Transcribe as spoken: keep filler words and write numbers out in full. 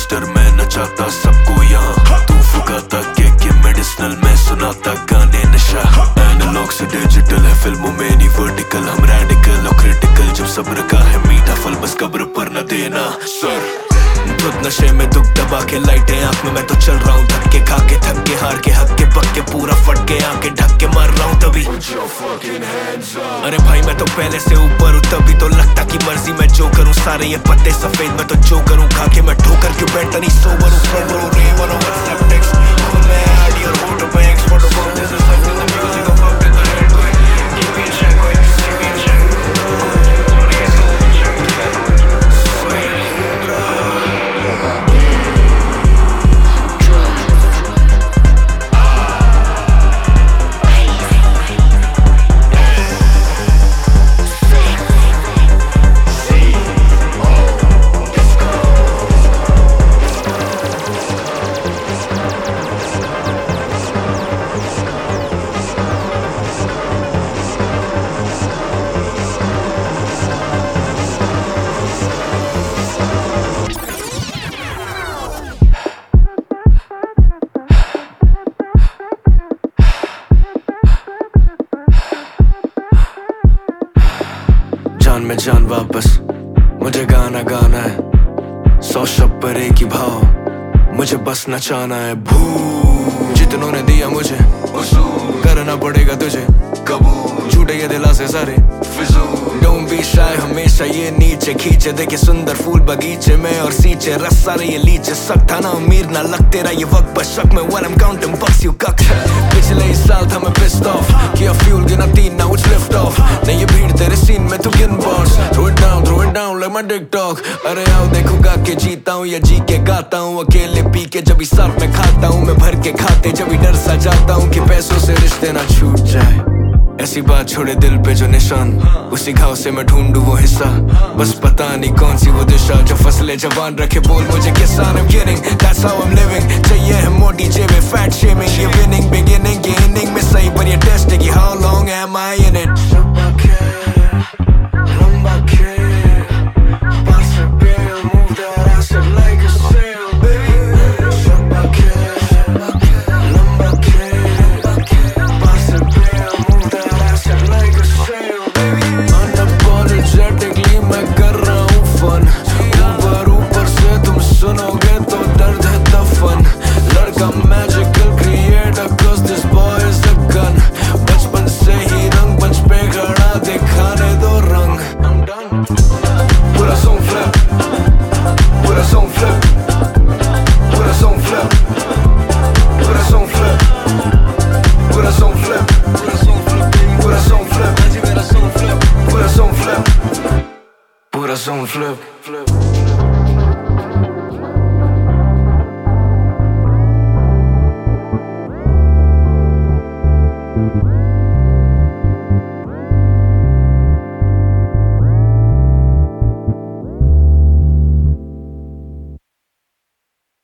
Gangster मैं नचाता सबको यहाँ, तू फुकाता के के मेडिसिनल मैं सुनाता गाने नशा। एनालॉग से डिजिटल है फिल्मों में नहीं वर्टिकल, हम रेडिकल और क्रिटिकल, जब सब्र का है मीठा फल बस कब्र पर न देना सर। खुद नशे में दुख दबा के लाइटें आंख में मैं तो चल रहा हूँ, धक्के खा के थक के हार के हक के पक के पूरा फट के आंखें ढक के मार रहा हूँ तभी। अरे भाई मैं तो पहले से ऊपर हूँ तभी तो लगता की मर्जी मैं जो करूँ, सारे ये पत्ते सफेद मैं तो जो करूँ खा के मैं ठोकर क्यों बैठा नहीं सोबर हूँ। सोबर हूँ रे वन ऑफ व्हाट्सएप टेक्स्ट मैं आईडी और फोटो पे एक्सपर्ट हूँ, this is something the music of up in the head going keep in check going keep in check. जान में जान वापस मुझे गाना गाना है, सौ शब्द पर एक ही भाव मुझे बस नचाना है। भू जितनों ने दिया मुझे करना पड़ेगा तुझे कबूल, झूठे ये दिलासे सारे डोंट बी शाय, हमेशा ये नीचे खींचे देखे सुंदर फूल बगीचे में और सींचे रस सारे ये लीचे। सकता ना अमीर ना लग तेरा ये वक्त बस शक में when I'm counting bucks you cuck। पिछले ही साल था मैं pissed off, किया फ्यूल गिना तीन now it's lift off, नहीं ये भीड़ तेरे सीन में तू गिन boss, throw it down throw it down like my dick talk। अरे आओ देखो गा के जीता हूँ या जी के गाता हूँ, अकेले पी के जब भी साथ में खाता हूँ मैं भर के खाते जब भी डर सा जाता हूँ कि पैसों से रिश्ते ना छूट जाए। ऐसी बात छोड़े दिल पे जो निशान, उसी घाव से मैं ढूंढूं वो हिस्सा, बस पता नहीं कौन सी वो दिशा जो फसले जवान रखे बोल मुझे किसान। I'm kidding that's how I'm living, चाहिए है मोटी जेबे fat shaming, ये winning beginning ये inning में सही पर ये testing की how long am I in it। Put us on flip, flip.